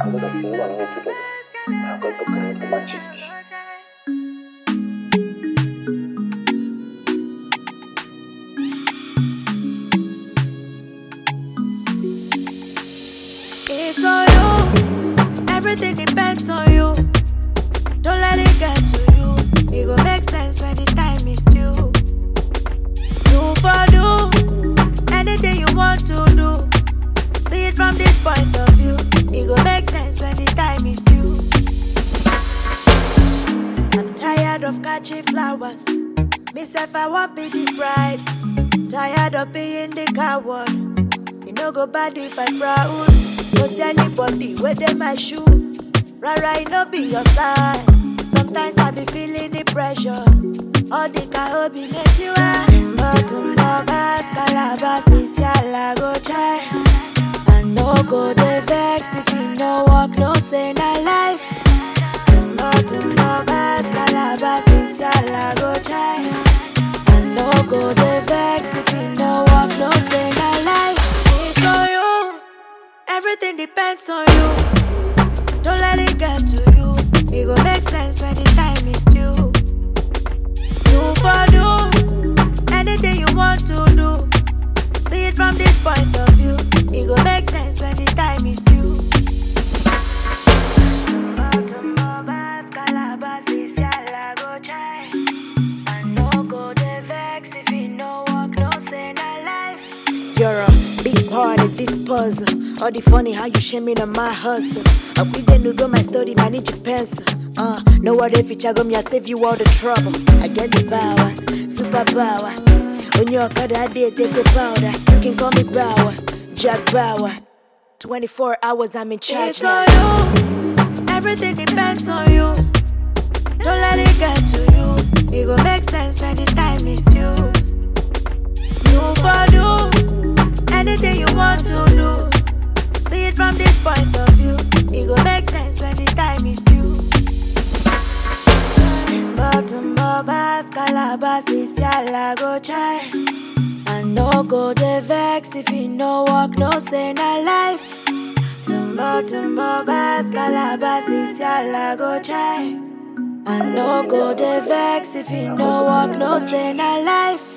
Because I feel I'm together. I'm going to create magic. It's on you, everything depends on you. Don't let it get to you. It gon' make sense when the time is due. Do for do, anything you want to do. See it from this point of view. It gon' make sense when the time is due. I'm tired of catching flowers. Myself, I want be the bride. Tired of being the coward. You know go bad if I'm proud. Cause anybody within my shoe, rara, it no be your side. Sometimes I be feeling the pressure. All the kahobi make you Tumbo bas, calabas, is yalla go try. I no go de vex if you no walk, no say na life. Tumbo bas, calabas, is yalla go try. I no go de vex if you no walk, no say na life. It's on you. Everything depends on you. Don't let it get to you. It gon' make sense when the time is due. Do for do, anything you want to do. See it from this point of view. It gon' make sense when the time is due. Tumbo bas, calabas, is yalla go try. I no go de vex if you no walk, no say na life. You're a big part of this puzzle. All the funny how you shaming on my hustle. I quit then to go my study, manage your pencil. No other feature go me, I save you all the trouble. I get the power, superpower. On your card I did take the powder. You can call me Power, Jack Bauer. 24 hours I'm in charge. It's now. On you, everything depends on you. Don't let it get to you. It gon' make sense when the time is due. Do for do, anything you want to do. See it from this point of view. It gon' make sense when the time is due. Tumbo bas, calabas, is yalla go try. I no go de vex if you no walk, no say na life. Tumbo bas, calabas, is yalla go try. I no go de vex if you no walk, no say na life.